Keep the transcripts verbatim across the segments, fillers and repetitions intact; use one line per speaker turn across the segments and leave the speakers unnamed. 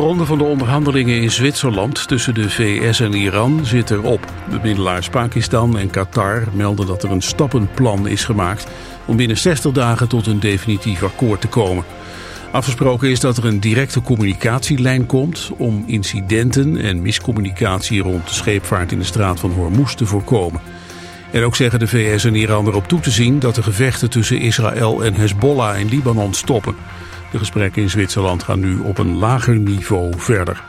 ronde van de onderhandelingen in Zwitserland tussen de V S en Iran zit erop. Bemiddelaars Pakistan en Qatar melden dat er een stappenplan is gemaakt om binnen zestig dagen tot een definitief akkoord te komen. Afgesproken is dat er een directe communicatielijn komt om incidenten en miscommunicatie rond de scheepvaart in de straat van Hormuz te voorkomen. En ook zeggen de V S en Iran erop toe te zien dat de gevechten tussen Israël en Hezbollah in Libanon stoppen. De gesprekken in Zwitserland gaan nu op een lager niveau verder.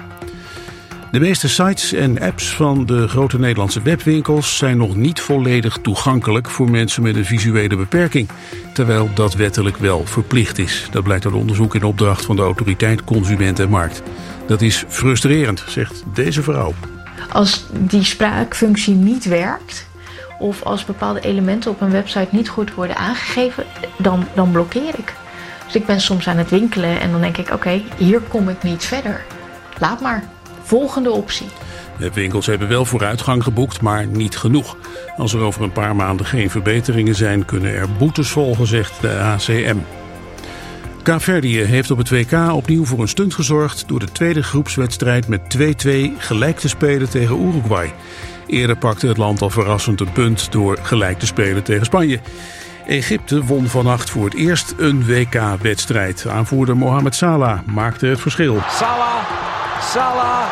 De meeste sites en apps van de grote Nederlandse webwinkels zijn nog niet volledig toegankelijk voor mensen met een visuele beperking, terwijl dat wettelijk wel verplicht is. Dat blijkt uit onderzoek in opdracht van de Autoriteit Consument en Markt. Dat is frustrerend, zegt deze vrouw.
Als die spraakfunctie niet werkt, of als bepaalde elementen op een website niet goed worden aangegeven, dan, dan blokkeer ik. Dus ik ben soms aan het winkelen en dan denk ik, oké, okay, hier kom ik niet verder. Laat maar. Volgende optie.
Webwinkels hebben wel vooruitgang geboekt, maar niet genoeg. Als er over een paar maanden geen verbeteringen zijn, kunnen er boetes volgen, zegt de A C M. Kaapverdië heeft op het W K opnieuw voor een stunt gezorgd door de tweede groepswedstrijd met twee-twee gelijk te spelen tegen Uruguay. Eerder pakte het land al verrassend een punt door gelijk te spelen tegen Spanje. Egypte won vannacht voor het eerst een W K-wedstrijd. Aanvoerder Mohamed Salah maakte het verschil.
Salah, Salah,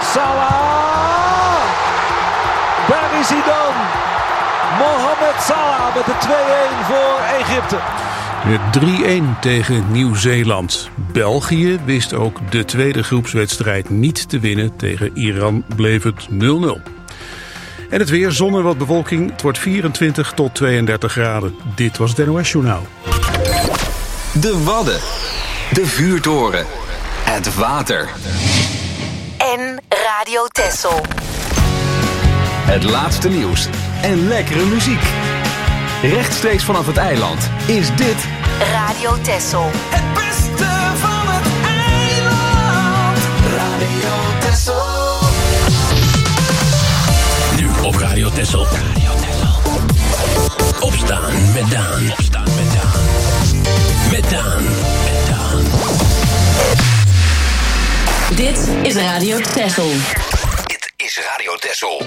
Salah! Daar is hij dan! Mohamed Salah met de twee-een voor Egypte.
Met drie-een tegen Nieuw-Zeeland. België wist ook de tweede groepswedstrijd niet te winnen. Tegen Iran bleef het nul nul. En het weer, zon en wat bewolking. Het wordt vierentwintig tot tweeëndertig graden. Dit was het N O S-journaal.
De Wadden. De vuurtoren. Het water.
En Radio Texel.
Het laatste nieuws. En lekkere muziek. Rechtstreeks vanaf het eiland is dit
Radio Texel.
Het beste van het eiland. Radio Texel.
Nu op Radio Texel. Radio Texel. Opstaan met Daan. Opstaan met Daan. Met Daan. Met Daan.
Dit is Radio Texel.
Dit is Radio Texel.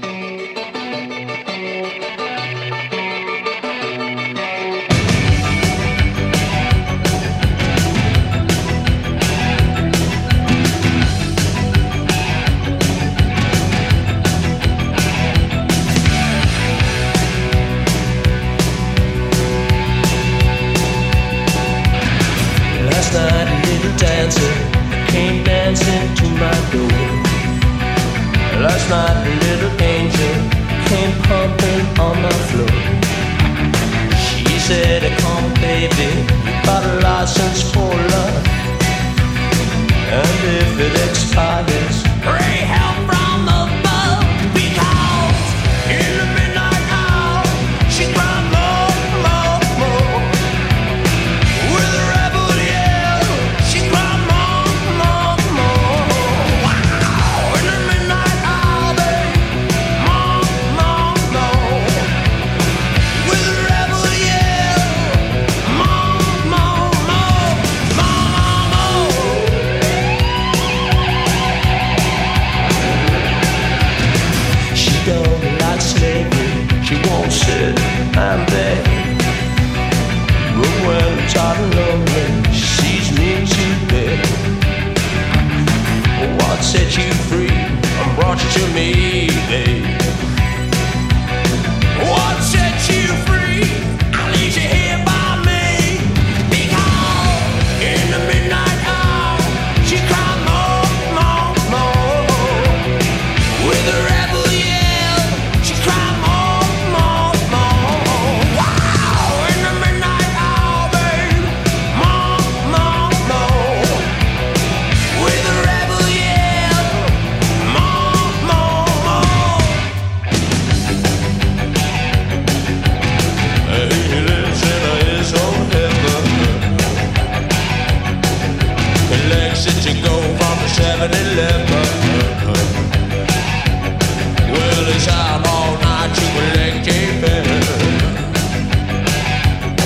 Last night a little dancer came dancing to my door. Last night a little angel came pumping on my floor. She said, come baby, you got a license for love. And if it expires, pray help from above. Because in the midnight hour, she cried more, more, more. With a rebel yell, she cried more, more, more. Wow, in the midnight hour, babe, more, more, more. With a rebel yell, more, more, more, more, more. She don't like slavery, she won't sit and beg. But when I'm tired and lonely, she sees me to bed. What set you free and brought you to me, babe? What set you free? I leave you here by me. Because in the midnight hour, she cried more, more, more. With a rebel yell, she cried more, more, more. Wow, in the midnight hour, babe, more, more, more. With a rebel yell, more, more, more. He lives in his own heaven. He likes it to go from the seven eleven. Well, he's out all night to collect a pen.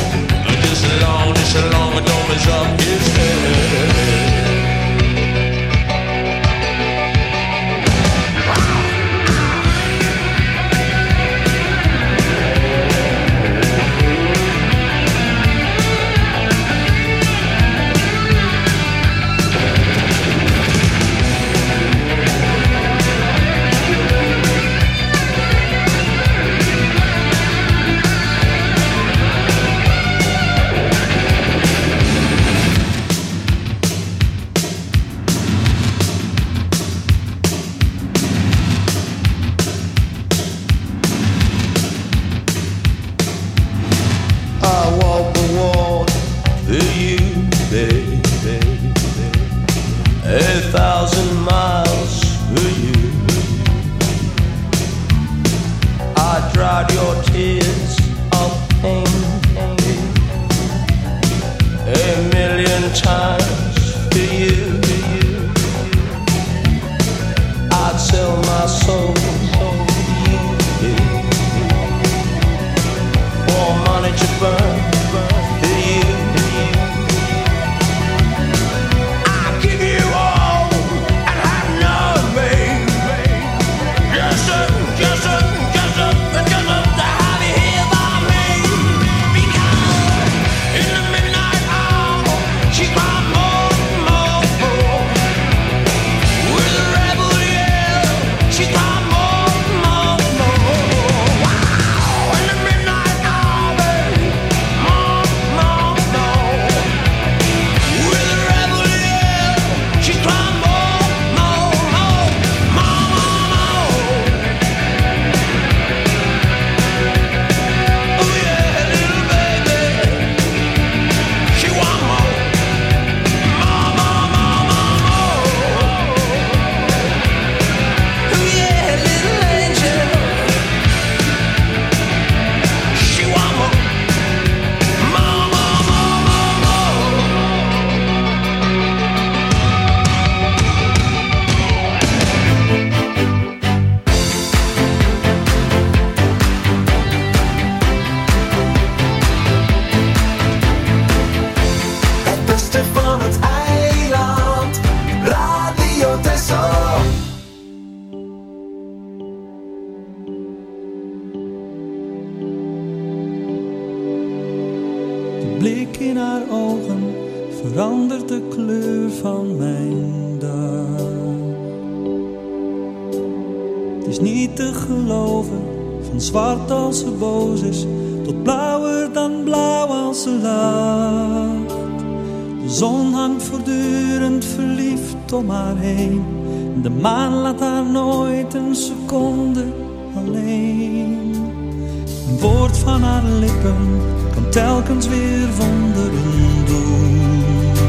Just along, just along, and don't mess up his head. a thousand miles for you. I dried your tears of pain a million times for you. I'd sell my soul for you, for money to burn for you. I'd give you all and have nothing. Just a, just a, just a, just a to have you here by me. Because in the midnight hour, she cried more, more, more. With a rebel yell, she cried more, more, more. Wow, in the midnight hour, baby, more, more, more. With a rebel yell, she cried more, more, more, more, more. Oh yeah, little baby, she want more, more, more, more, more, more. Oh yeah, little angel, she want more, more, more, more, more,
Het beste van het eiland, Radio Texel.
De blik in haar ogen verandert de kleur van mijn dag. Het is niet te geloven, van zwart als ze boos is, tot blauwer dan blauw als ze lacht. De zon hangt voortdurend verliefd om haar heen. De maan laat haar nooit een seconde alleen. Een woord van haar lippen kan telkens weer wonderen doen.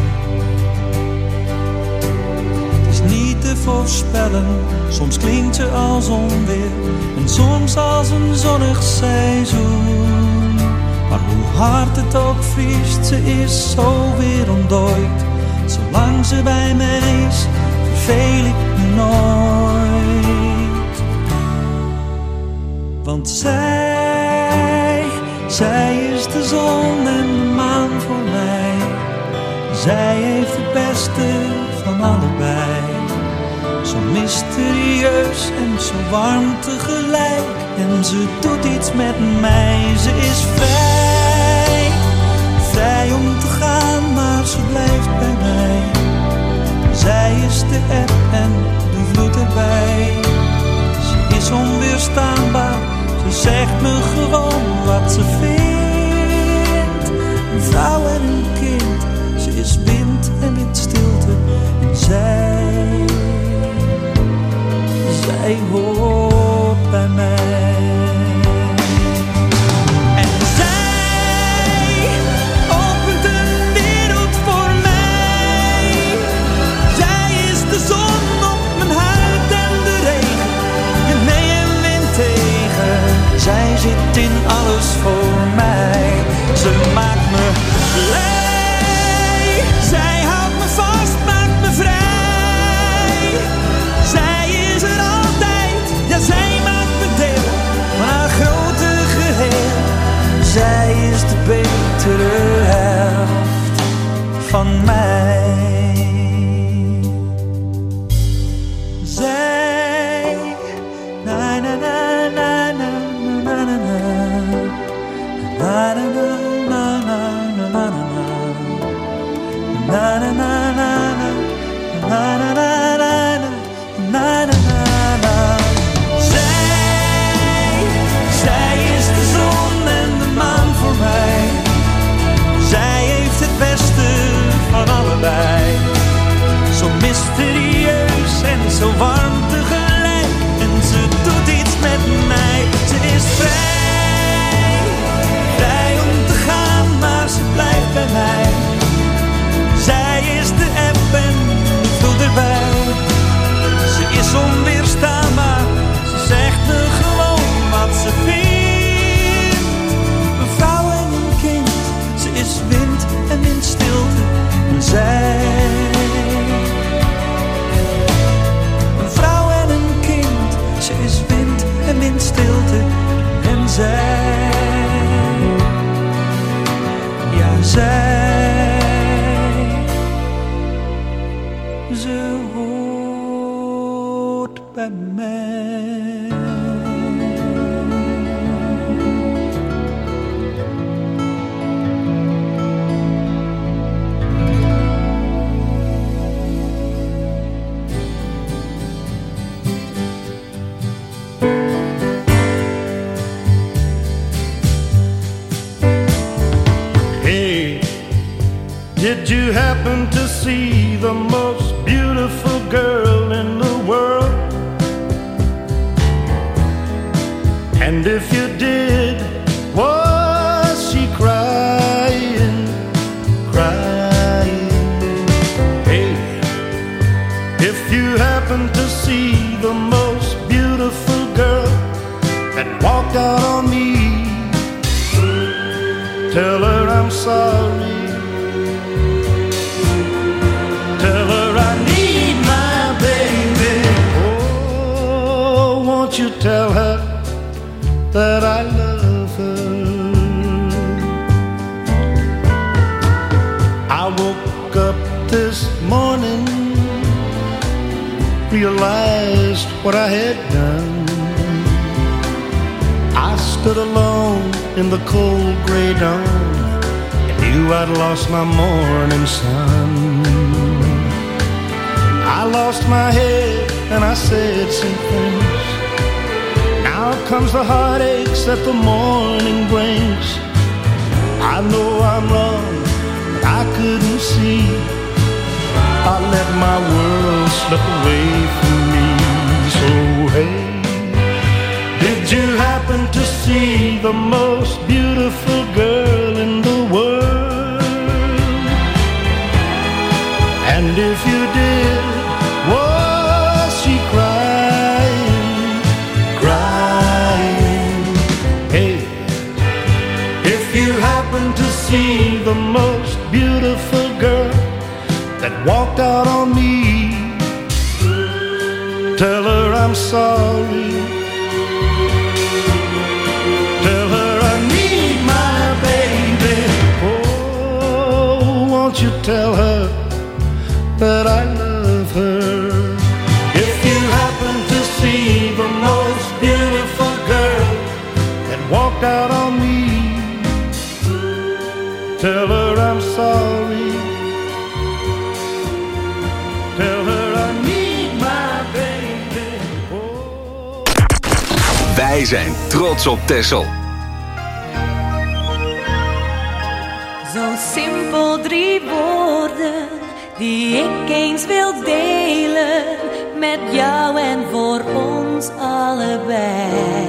Het is niet te voorspellen, soms klinkt ze als onweer en soms als een zonnig seizoen. Maar hoe hard het ook vriest, ze is zo weer ontdooid. Zolang ze bij mij is, verveel ik me nooit. Want zij, zij is de zon en de maan voor mij. Zij heeft het beste van allebei. Zo mysterieus en zo warm tegelijk. En ze doet iets met mij. Ze is vrij, vrij om te gaan, maar ze blijft bij mij. Zij is de eb en de vloed erbij. Ze is onweerstaanbaar, ze zegt me gewoon wat ze vindt. Een vrouw en een kind, ze is wind en wit stilte. En zij, zij hoort bij mij. En zij opent een wereld voor mij. Zij is de zon op mijn huid en de regen. En nee en wind tegen. Zij zit in alles voor mij. Ze maakt me blij. Zij houdt me vast, maakt me vrij. Zij is er altijd, ja zij maakt me deel van haar grote geheel. Zij is de betere helft van mij. Zij, na na na na na na na na. Na na na na na na na na na na na na na na na na. Zij, zij is de zon en de maan voor mij. Zij heeft het beste van allebei. Zo mysterieus en zo warm tegelijk. En ze doet iets met mij. Ze is vrij, vrij om te gaan, maar ze blijft bij mij. Zij is de eb en de vloed erbij. ze hoort bij mij.
Did you happen to see the most beautiful girl in the world? And if you did, was she crying, crying? Hey, if you happen to see the most beautiful girl that walked out on me, tell her I'm sorry. Tell her I need my baby. Oh, won't you tell her that I love her? I woke up this morning, realized what I had done. I stood alone in the cold gray dawn and knew I'd lost my morning sun. I lost my head and I said some things. Now comes the heartaches that the morning brings. I know I'm wrong, but I couldn't see. I let my world slip away from me. So hey, did you happen to see the most beautiful girl in the world? And if you did, was she crying, crying? Hey, if you happen to see the most beautiful girl that walked out on me, tell her I'm sorry. Tell her I need my baby. Oh, won't you tell her that I love her? If you happen to see the most beautiful girl that walked out on me, tell her I'm sorry. Tell her I need my baby. Oh.
Wij zijn trots op Texel.
Zo simpel, drie woorden die ik eens wil delen met jou en voor ons allebei.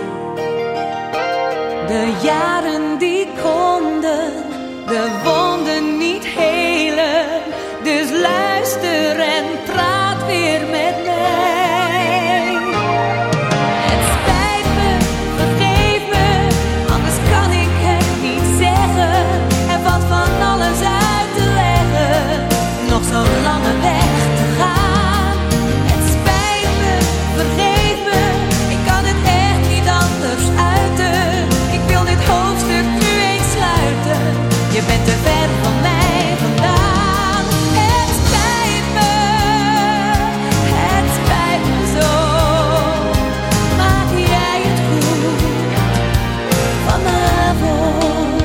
De jaren die konden de wonden niet helen, dus luister en praat weer met mij. Het spijt me, vergeef me, anders kan ik het niet zeggen. Er valt van alles uit te leggen, nog zo'n lange weg te gaan. Het spijt me, vergeef me, ik kan het echt niet anders uiten. Ik wil dit hoofdstuk nu eens sluiten, je bent te ver van mij vandaan. Het spijt me, het spijt me zo. Maak jij het goed vanavond?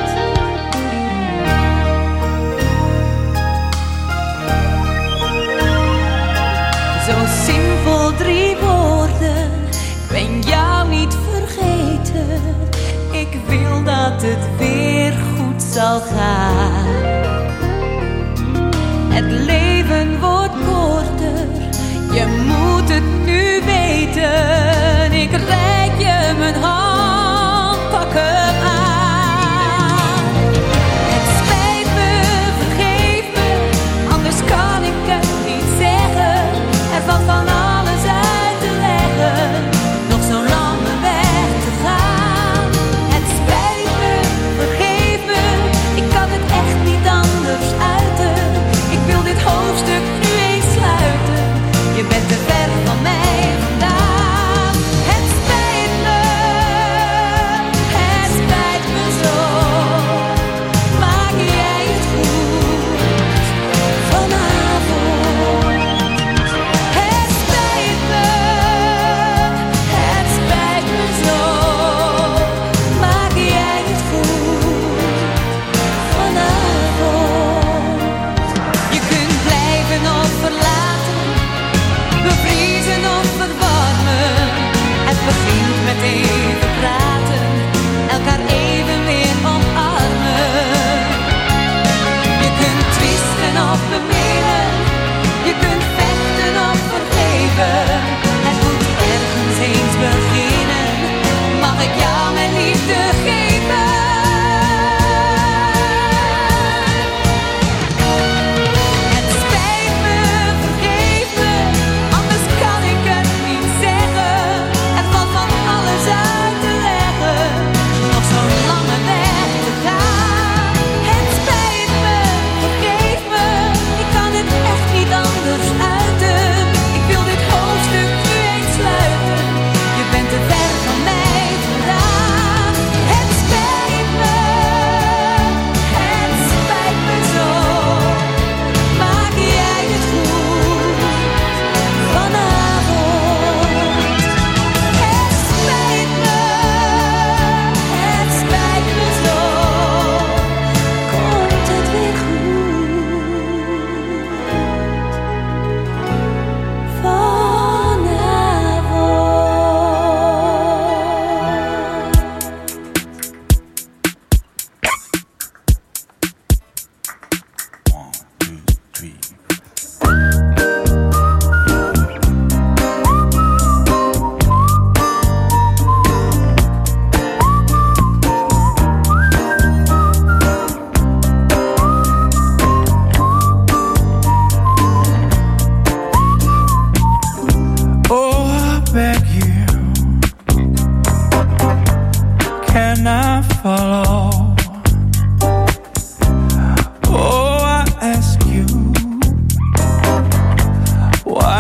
Zo simpel, drie woorden, ik ben jou niet vergeten. Ik wil dat het weer goed zal gaan. Het leven wordt korter, je moet het nu weten. Ik reik je mijn hand, pak hem aan. Het spijt me, vergeef me, anders kan ik het niet zeggen. Er valt van alles uit te leggen, nog zo'n lange weg te gaan. Het spijt me, vergeef me, ik kan het echt niet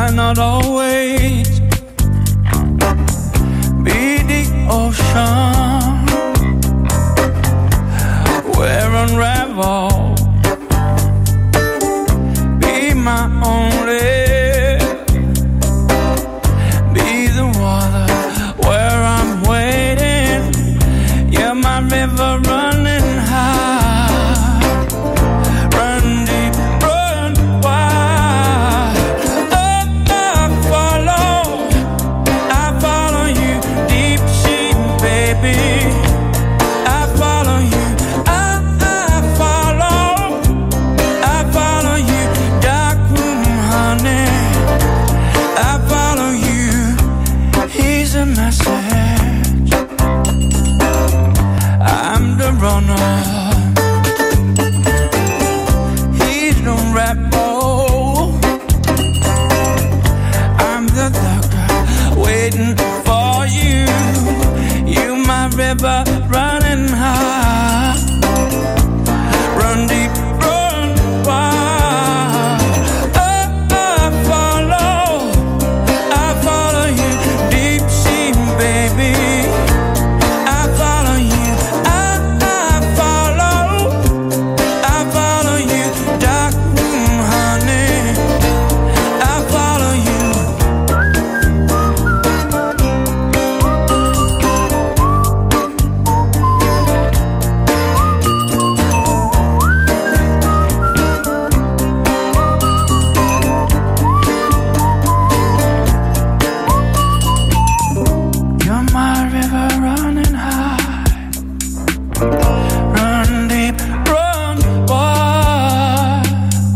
might not always be the ocean where unravel, be my only, be the water where I'm waiting. You're my river running high, run deep, run wide. Oh, I follow, I follow you, deep sea, baby. I follow you, I, I follow, I follow you, dark room, honey. I follow you, here's a message. I'm the runner, he's the rebel. I'm the doctor waiting for you. You my river running high, run deep, run wide. Oh, I follow, I follow you, deep sea, baby. I follow you, I, I follow, I follow you, dark room, honey. I follow you. You're my river running high, run deep, run wide.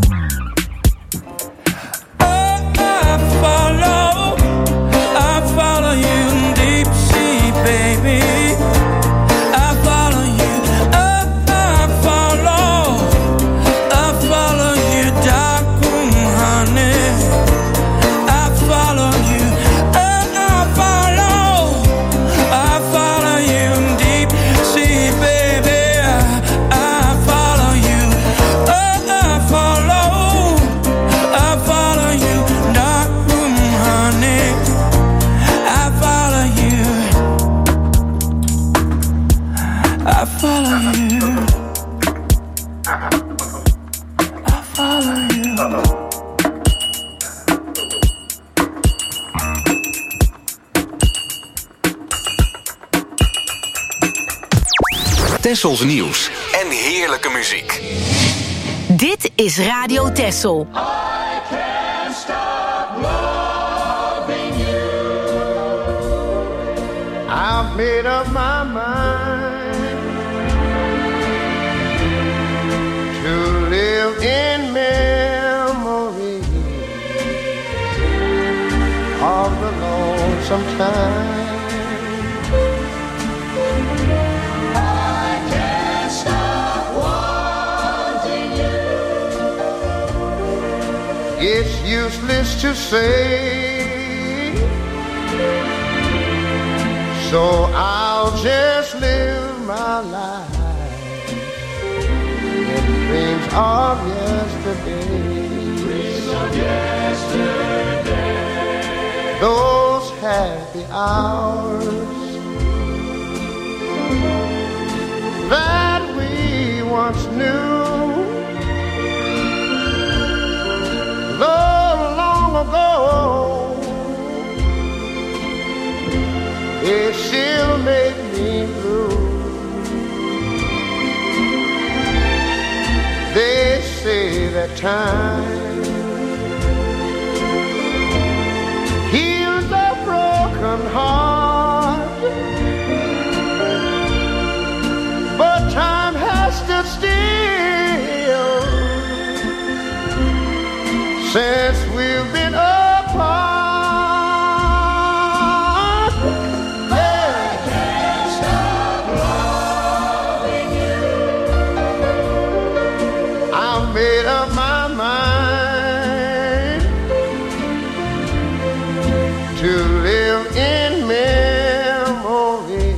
Oh, I follow, I follow you, deep sea, baby. I follow you, oh, I follow, I follow you, dark room, honey. I follow you, oh, I follow, I follow you, deep sea, baby. I follow you, oh, I follow, I follow you, dark room, honey. I follow you, I follow you, I follow you.
Tessels nieuws en heerlijke muziek.
Dit is Radio Tessel.
I've made up my mind to live in memory of the lonesome time. I can't stop wanting you. It's useless to say, so I'll just live my life in dreams of yesterday. Dreams of yesterday. Those happy hours that we once knew. Though long ago, it still make me blue. They say that time heals a broken heart, but time has stood still since we've been apart. Made up my mind to live in memories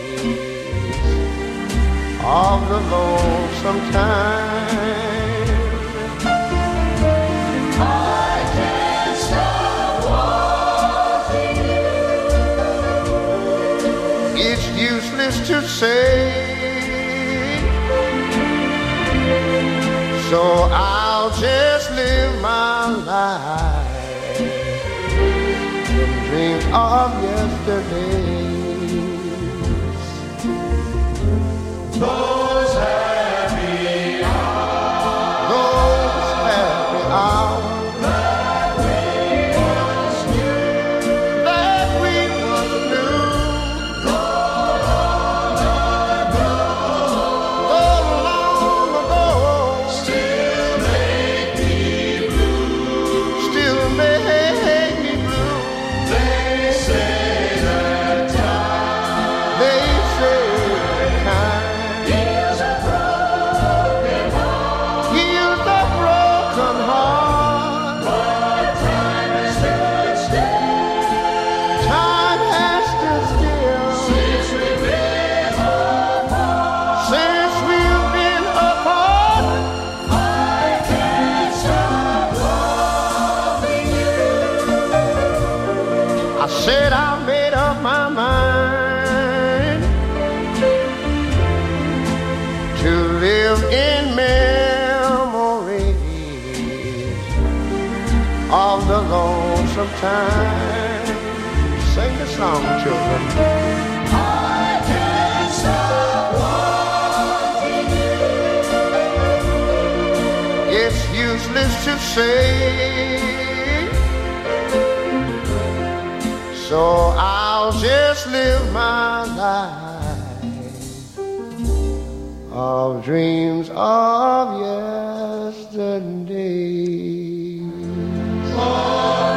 of the lonesome time. I can't stop say. So I'll just live my life and dream of yesterdays. Those happy hours, those happy hours that we once knew, that we once knew. So long ago, so long ago, still make me blue, still make me blue. They say that time, they say that time heals a broken heart, heals a broken heart. But time has stood still, time has stood still since we've been apart, since we've been apart. I can't stop loving you. I said I made up my mind to live in memories of the lonesome time. Sing the song, children. I can't stop wanting you. It's useless to say, so I'll just live my life of dreams of yesterday. Of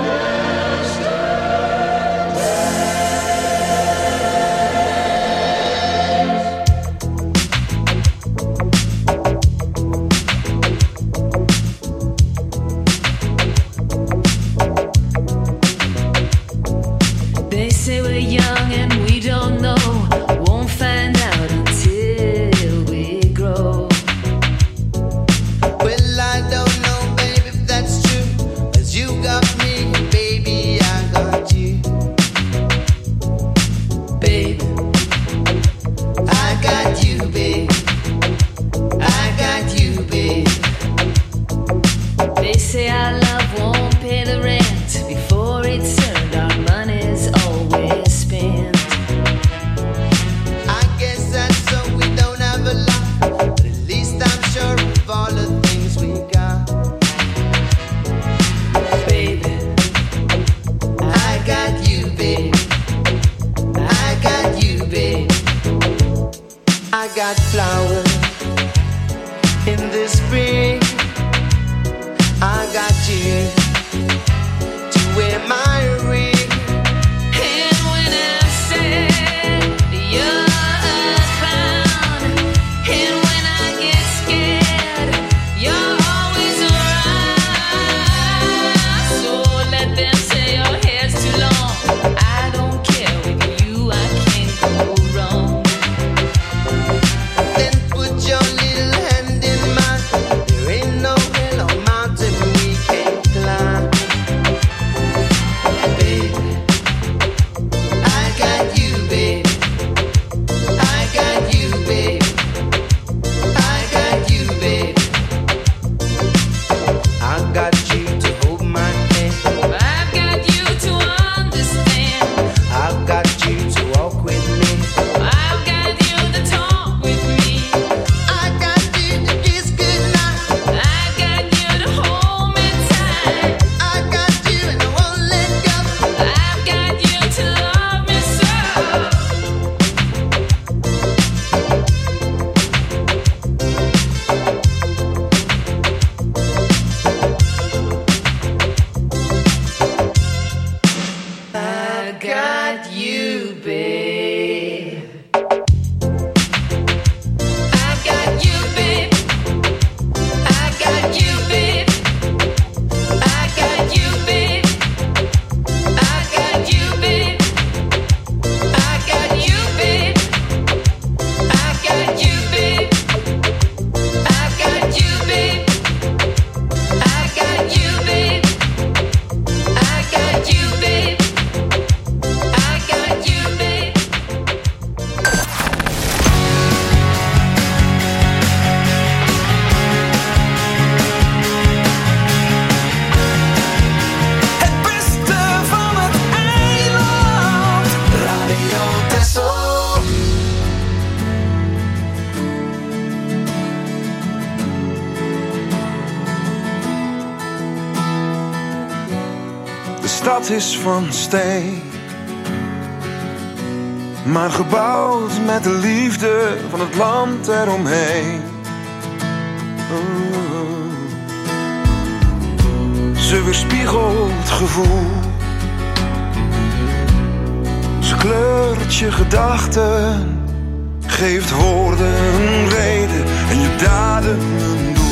They say we're young and we don't know. Won't find out until we grow.
Well, I don't know, baby, if that's true, 'cause you got me
stad is van steen, maar gebouwd met de liefde van het land eromheen. Oh. Ze weerspiegelt gevoel, ze kleurt je gedachten, geeft woorden een reden en je daden een doel.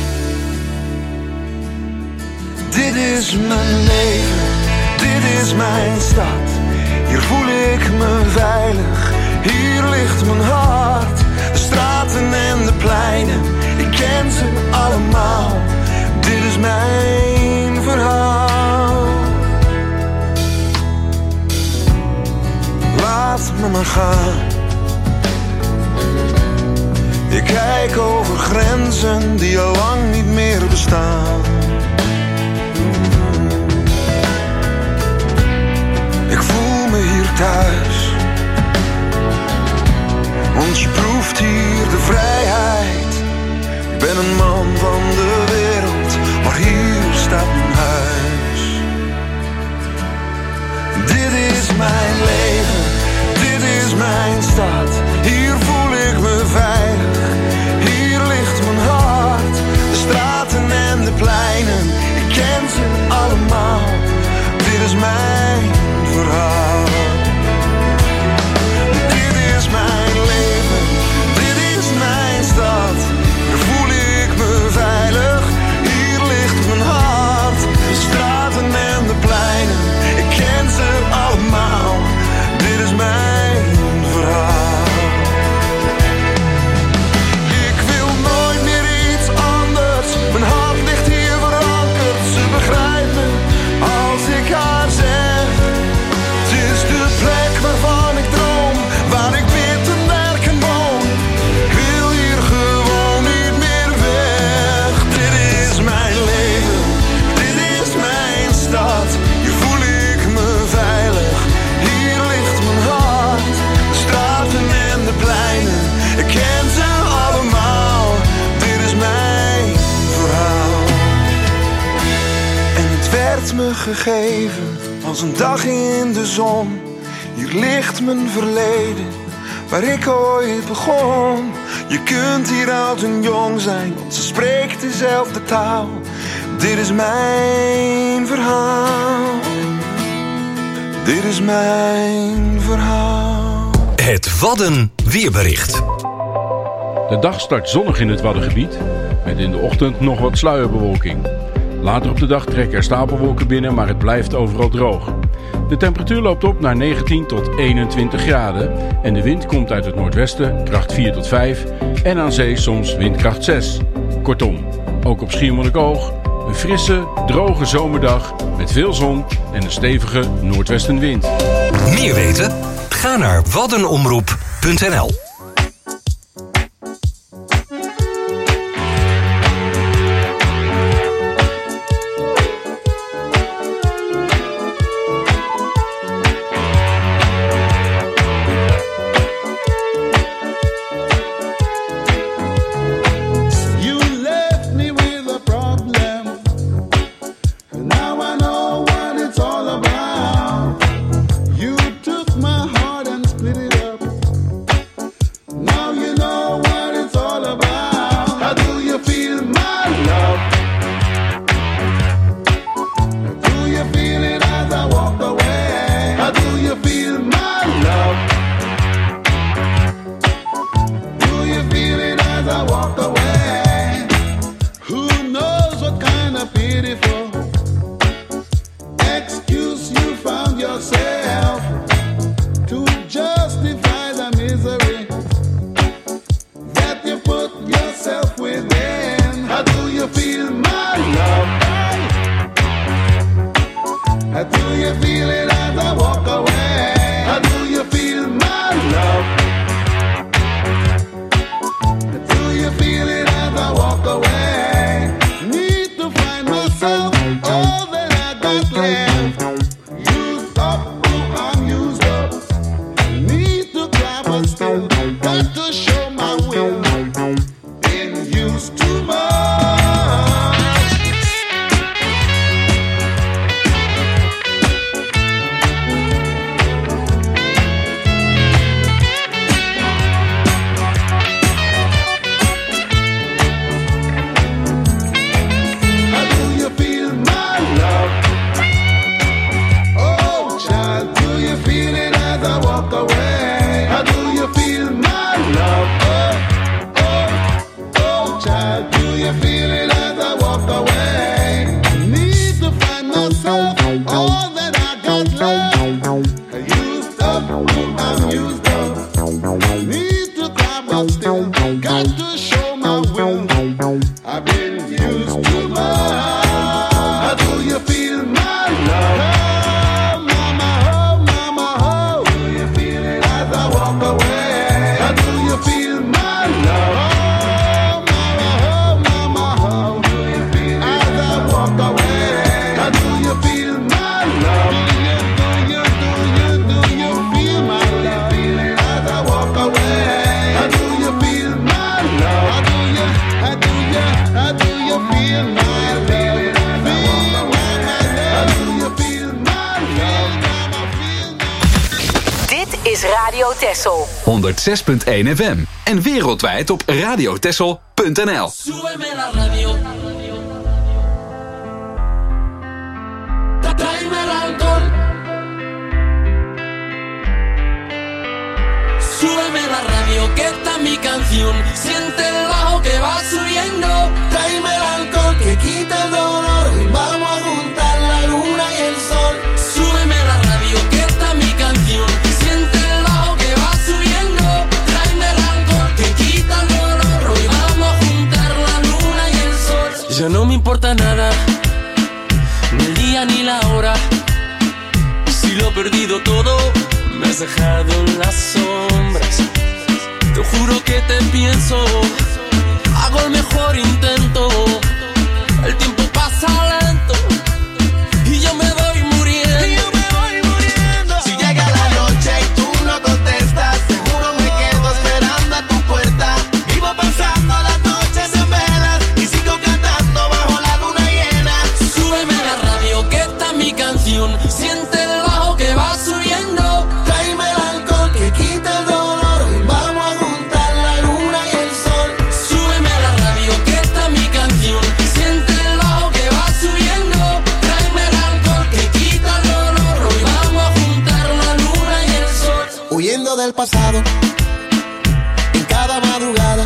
Dit is mijn leven, dit is mijn stad. Hier voel ik me veilig, hier ligt mijn hart. De straten en de pleinen, ik ken ze allemaal. Dit is mijn verhaal. Laat me maar gaan. Ik kijk over grenzen die al lang niet meer bestaan. Ik voel me hier thuis, want je proeft hier de vrijheid. Ik ben een man van de wereld, maar hier staat mijn huis. Dit is mijn leven, dit is mijn stad. Hier voel ik me veilig, hier ligt mijn hart. De straten en de pleinen, ik ken ze allemaal. Dit is mijn verhaal. Dit is mijn leven, dit is mijn stad. Hier voel ik me veilig, hier ligt mijn hart. De straten en de pleinen, ik ken ze allemaal. Dit is mijn verhaal. Ik wil nooit meer iets anders, mijn hart ligt hier verankerd. Ze begrijpt me als ik haar zeg. Het is de plek waarvan ik droom, waar ik weer te werken woon. Ik wil hier gewoon niet meer weg. Dit is mijn leven, dit is mijn stad. Hier voel ik me veilig, hier ligt mijn hart. De straten en de pleinen, ik ken ze allemaal. Dit is mijn verhaal. En het werd me gegeven als een dag in de zon. Hier ligt mijn verleden, waar ik ooit begon. Je kunt hier oud en jong zijn, want ze spreekt dezelfde taal. Dit is mijn verhaal. Dit is mijn verhaal.
Het Wadden weerbericht.
De dag start zonnig in het Waddengebied, met in de ochtend nog wat sluierbewolking. Later op de dag trekken er stapelwolken binnen, maar het blijft overal droog. De temperatuur loopt op naar negentien tot eenentwintig graden en de wind komt uit het noordwesten, kracht vier tot vijf en aan zee soms windkracht zes. Kortom, ook op Schiermonnikoog een frisse, droge zomerdag met veel zon en een stevige noordwestenwind.
Meer weten? Ga naar waddenomroep punt n l.
All that I got left, you stop.
Radio Texel.
honderdzes punt één F M. En wereldwijd op radiotexel punt n l.
Súbeme la radio. Tráeme el alcohol. Súbeme la radio, que esta mi canción. Siente el bajo que va subiendo. Tráeme el alcohol que quita el dolor. Y vamos a juntar la luna y el sol. Súbeme la radio, que esta mi canción. Siente el bajo que va subiendo. Tráeme el alcohol que quita el dolor. Hoy vamos a juntar la luna y el sol. Ya no me importa nada, ni el día ni la hora. Si lo he perdido todo, me has dejado en las sombras. Te juro que te pienso, hago el mejor intento. El tiempo pasa lento y yo me voy muriendo. Y yo me voy muriendo.
Si llega la noche y tú no contestas, seguro me quedo esperando a tu puerta. Vivo pasando las noches en velas y sigo cantando bajo la luna llena.
Súbeme la radio, que esta es mi canción. Siente el bajo que va subiendo.
Tráeme el alcohol que quita el dolor. Y vamos a juntar la luna y el sol.
Súbeme la radio, que esta es mi canción. Siente el bajo que va subiendo. Tráeme el alcohol que quita el dolor. Hoy vamos a juntar la luna y el sol.
Huyendo del pasado, en cada madrugada,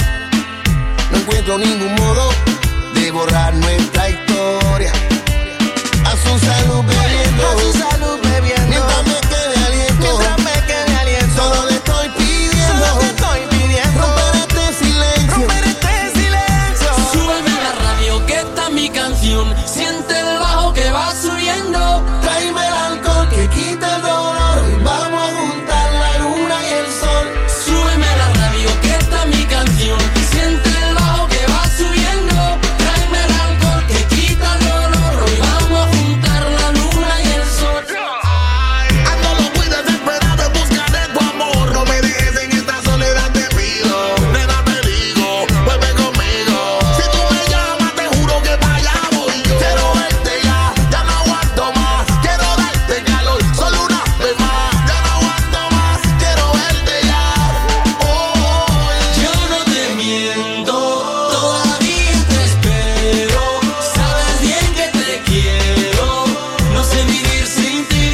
no encuentro ningún modo de borrar nuestra historia. A su salud bebiendo, a su salud bebiendo, mientras me quede aliento, mientras me quede aliento. Solo le estoy pidiendo, solo le estoy pidiendo, romper este silencio, romper este silencio.
Súbeme la radio, que esta es mi canción. Siente el bajo que va subiendo.
Tráeme el alcohol que quita el dolor. Y vamos a juntar la luna y el sol.
Súbeme la radio, que esta es mi canción. Siente el bajo que va subiendo. Tráeme el alcohol que quita el dolor. Hoy vamos a juntar la luna y el sol.
Ando loco y desesperado en busca de tu amor. No me dejes en esta soledad, te pido. Nena, te digo, vuelve conmigo. Si tú me llamas, te juro que para allá voy yo. Quiero verte ya, ya no aguanto más. Quiero darte calor, solo una vez más. Ya no aguanto más, quiero verte ya. Oh,
Yo no te miento, todavía te espero. Sabes bien que te quiero, no sé vivir sin ti.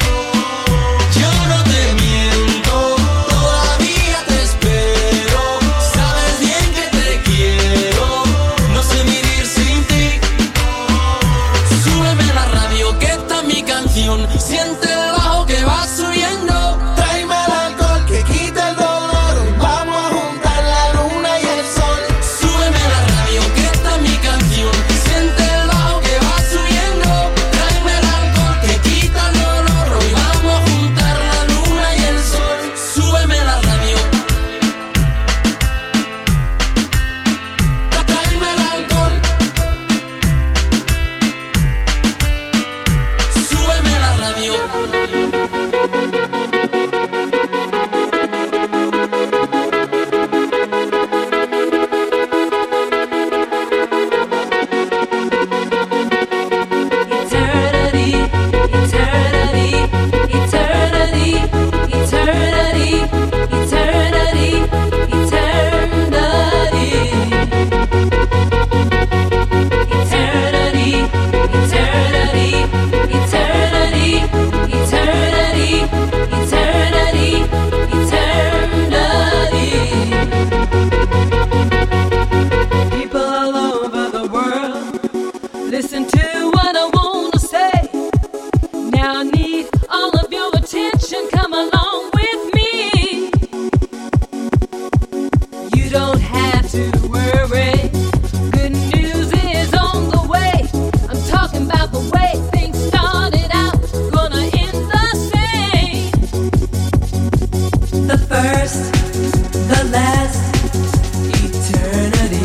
Yo no te miento, todavía te espero. Sabes bien que te quiero, no sé vivir sin ti. Súbeme la radio, que esta es mi canción. Siente el bajo que va subiendo.
tráeme el alcohol que quita el dolor. Y vamos a juntar la luna y el sol.
Súbeme la radio, que esta es mi canción. Siente el bajo que va subiendo. Tráeme el alcohol que quita el dolor. Hoy vamos a juntar la luna y el sol. Súbeme la radio. Tráeme el alcohol. Súbeme la radio.
Eternity, eternity, eternity, eternity, eternity, eternity. Eternity, eternity, eternity, eternity, eternity, eternity. People all over the world, listen to what I want to say. Now I need all of your attention. Come along with me. You don't have to worry. Good news is on the way. I'm talking about the way things started out, gonna end the same. The first, the last, eternity.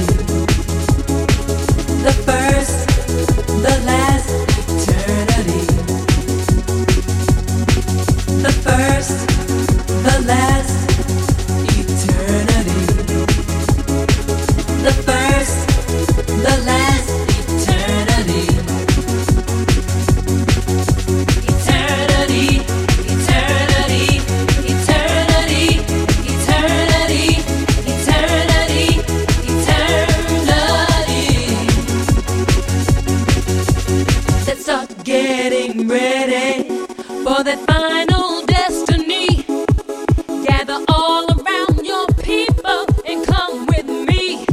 The first, the last, eternity. for that final destiny. Gather all around your people and come with me.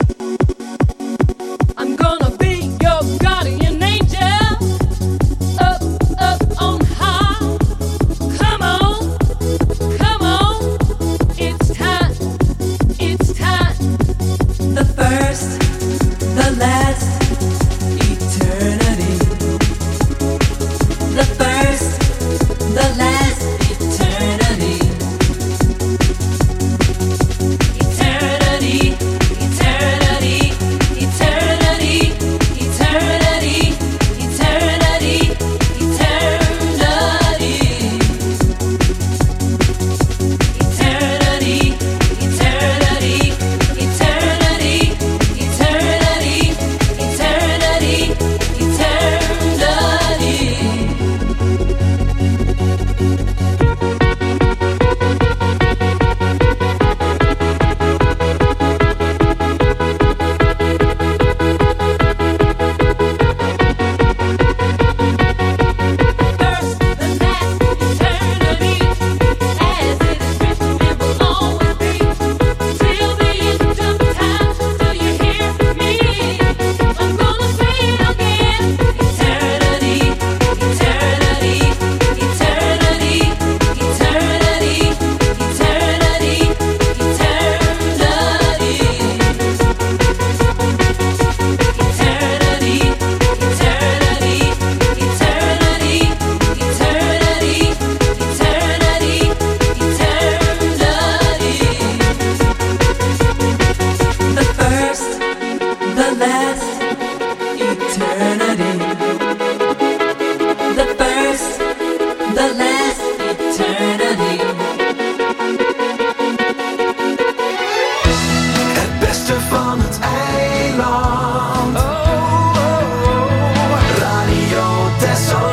I'm gonna be your guardian angel, up, up on high. Come on, come on, it's time, it's time. The first, the last, eternity. The first, the last, eternity. Eternity, eternity, eternity, eternity, eternity, eternity. Eternity, eternity, eternity, eternity, eternity,
Het beste van het eiland. Oh, oh, oh. Radio Texel.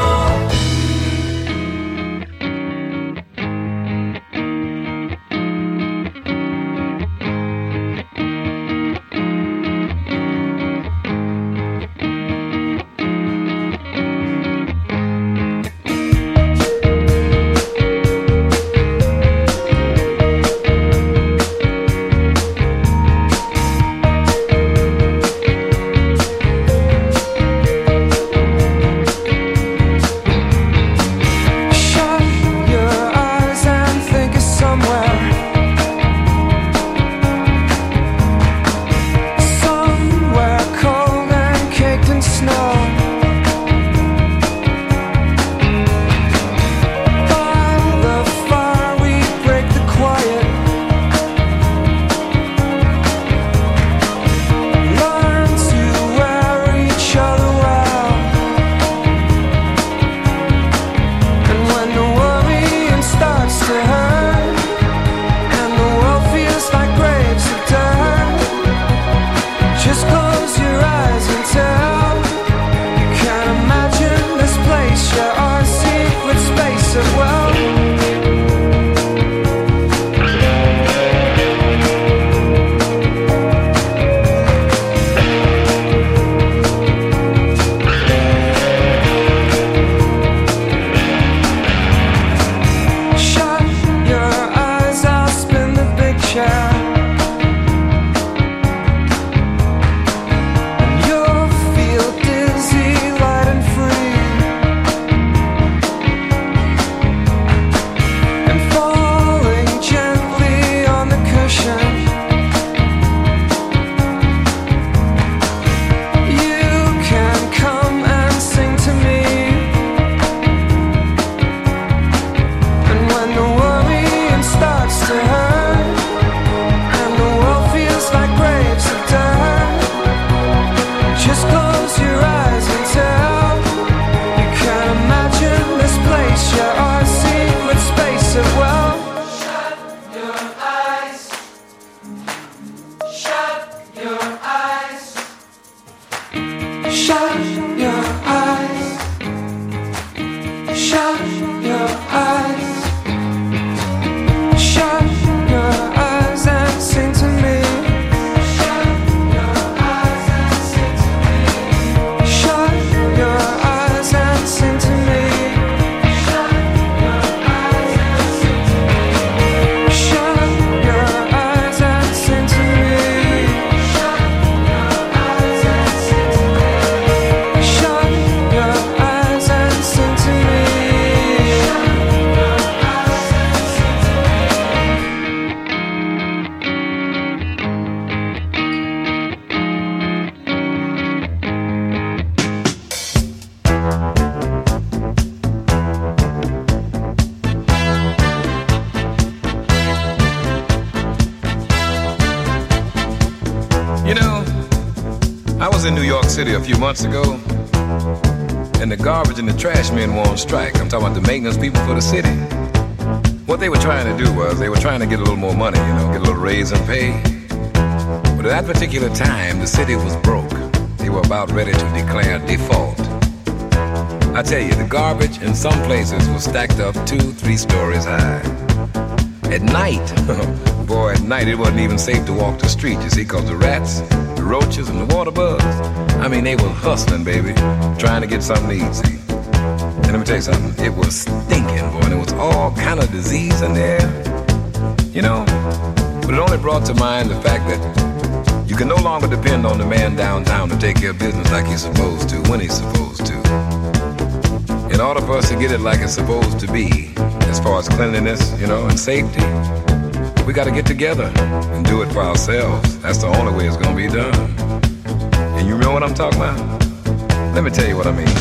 was in New York City a few months ago, and the garbage and the trash men were on strike. I'm talking about the maintenance people for the city. What they were trying to do was they were trying to get a little more money, you know, get a little raise in pay. But at that particular time, the city was broke. They were about ready to declare default. I tell you, the garbage in some places was stacked up two, three stories high. At night, boy, at night it wasn't even safe to walk the street, you see, because the rats, the roaches, and the water bugs, I mean, they were hustling, baby, trying to get something to eat, see. And let me tell you something, it was stinking, boy, and there was all kind of disease in there, you know. But it only brought to mind the fact that you can no longer depend on the man downtown to take care of business like he's supposed to, when he's supposed to. In order for us to get it like it's supposed to be, as far as cleanliness, you know, and safety, we got to get together and do it for ourselves. That's the only way it's going to be done. And you know what I'm talking about? Let me tell you what I mean.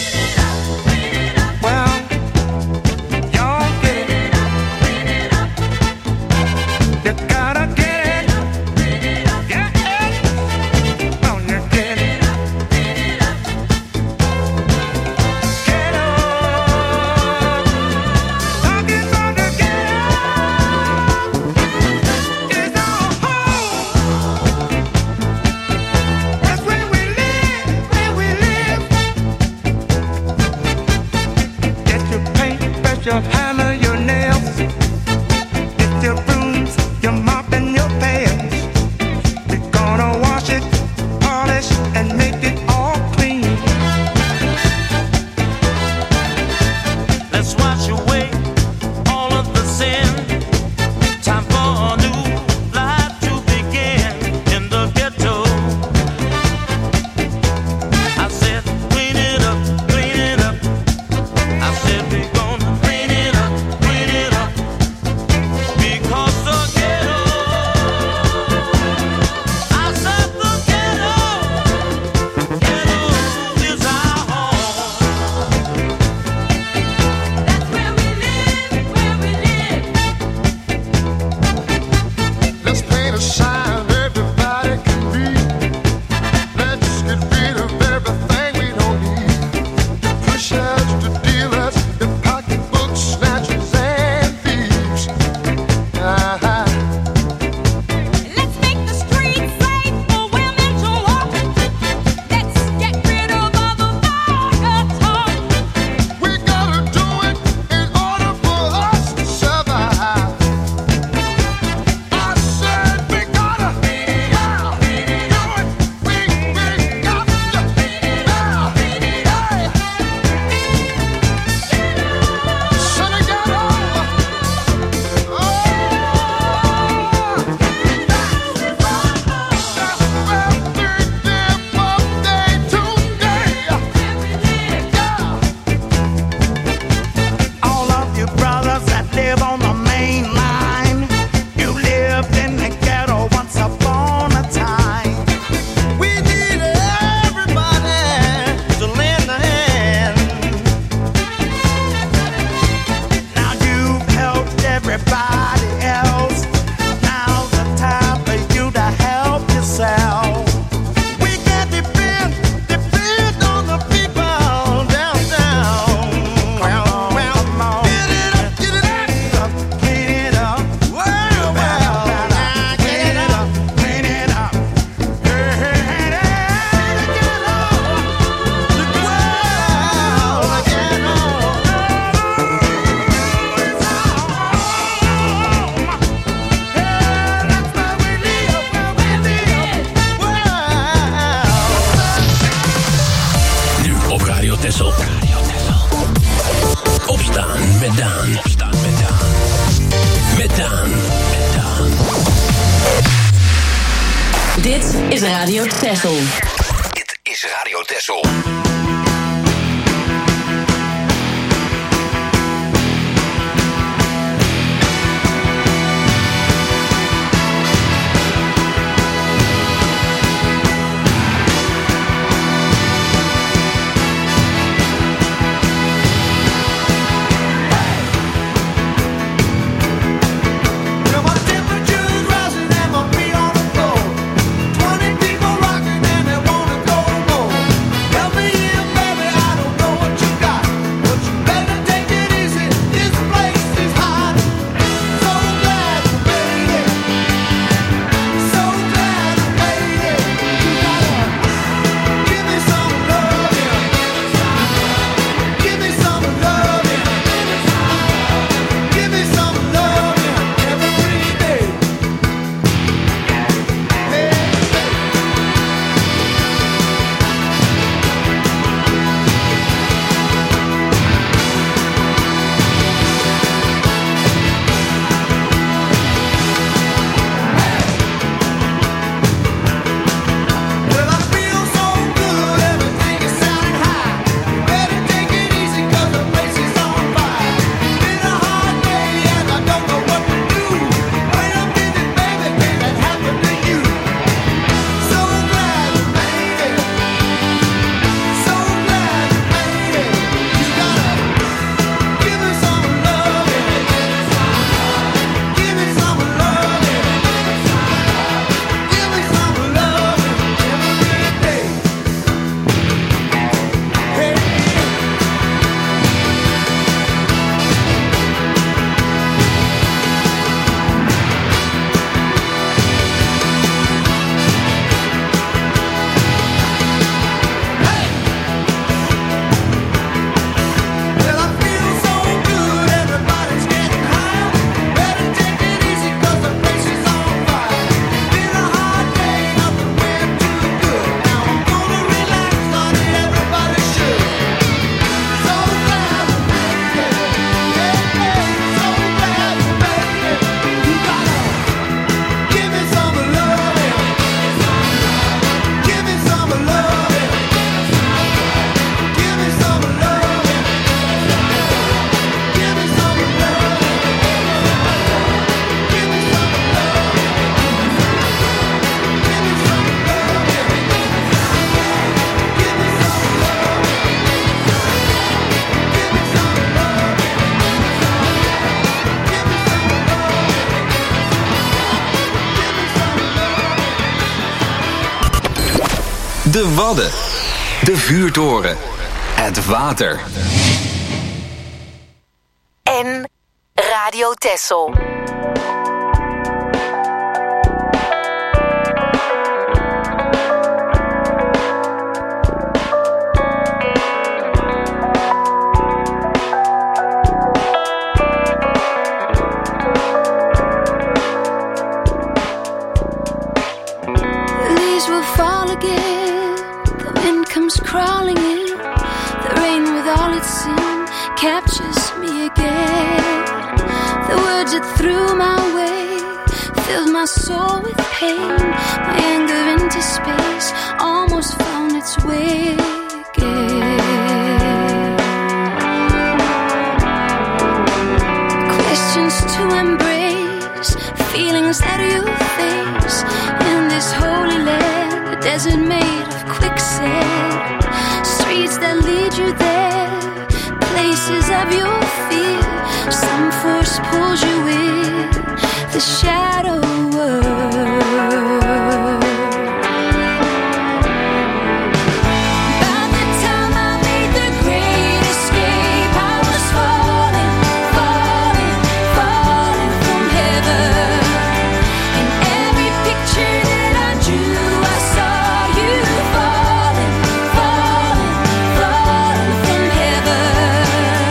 Your hammer, your nails, it's your brooms, your mop and your pails. We're gonna wash it, polish and make it all clean. Let's wash away all of the sin. Time for a new life to begin in the ghetto. I said clean it up, clean it up. I said we're gonna
Dit is Radio Texel.
Dit is Radio Texel.
Temperature's rising and my feet on the floor. Twenty people rocking and they wanna go.
De Wadden. De vuurtoren. Het water.
En Radio Texel.
Crawling in, the rain with all its sin captures me again. The words it threw my way filled my soul with pain. My anger into space almost found its way again. Questions to embrace, feelings that you face in this holy land, the desert made of quicksand. Streets that lead you there, places of your fear. Some force pulls you in the shadow world. By the time I made the great escape, I was falling, falling, falling from heaven. In every picture that I drew, I saw you falling, falling, falling from heaven.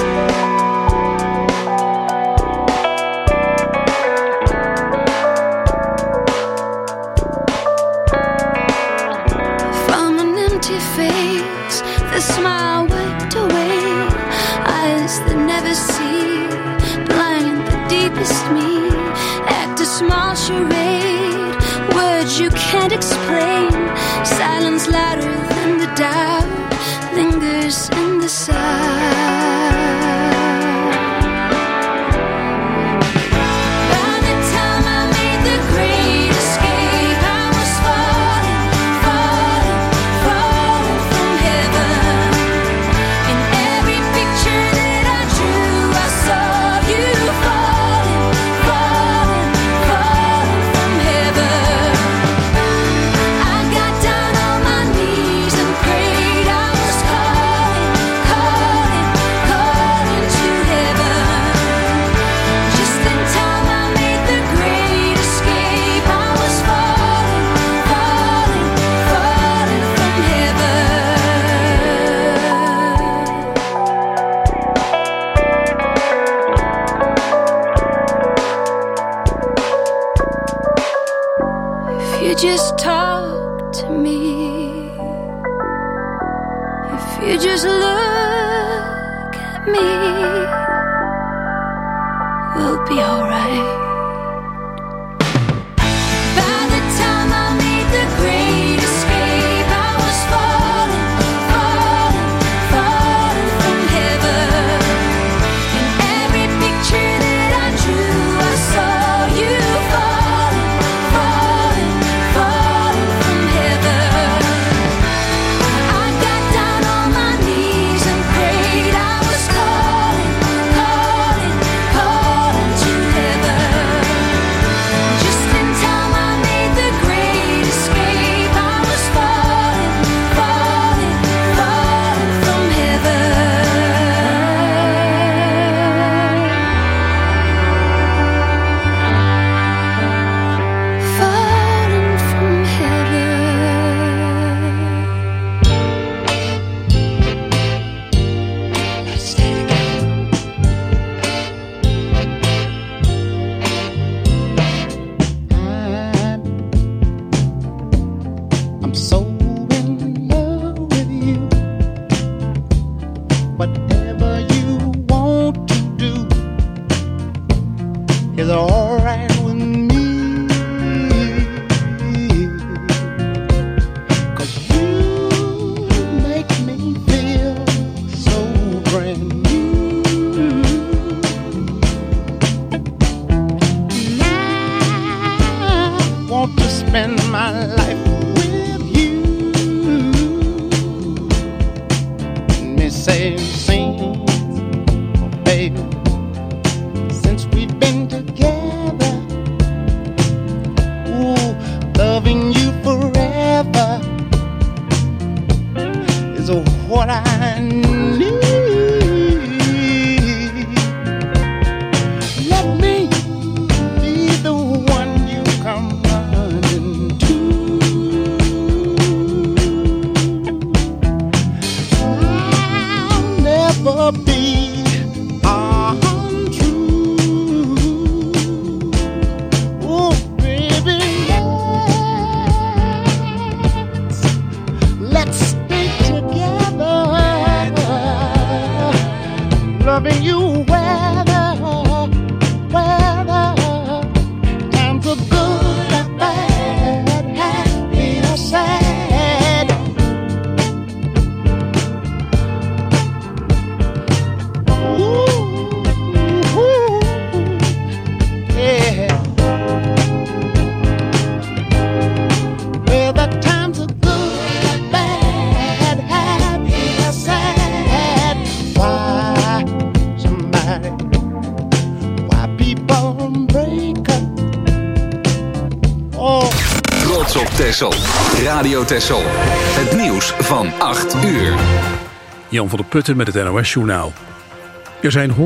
From an empty face, the smile wiped away. Eyes that never see, blind the deepest me. Act a small charade, words you can't explain. Silence louder than the doubt lingers in the side. By the time I made the great escape, I was falling, falling, falling from heaven. In every picture that I drew, I saw you falling, falling, falling from heaven. I got down on my knees and prayed. I was calling, calling, calling to heaven. Just in time I made the great escape. I was falling, falling, falling from heaven. If you just talk to me, if you just look at me, we'll be alright. By the time I made the great escape, I was falling, falling, falling from heaven. In every picture that I drew, I saw you falling, falling, falling from heaven. I got down on my knees and prayed. I was calling, calling, calling to heaven. Just in time I made the great escape. I was falling, falling, falling from heaven. Falling from heaven. Let's stay together.
I'm so in love with you. Whatever you want to do is alright with me. 'Cause you make me feel so brand new. And I want to spend my life with you. Let me say, sing, oh baby, since we've been together, ooh, loving you forever loving you weather, weather. Times are good or bad, happy or sad. Ooh, ooh, yeah. Whether times are good or bad, happy or sad. Why somebody, why people break up? Oh.
Trots op Texel. Radio Texel. Het nieuws van acht uur.
Jan van der Putten met het N O S-journaal. Er zijn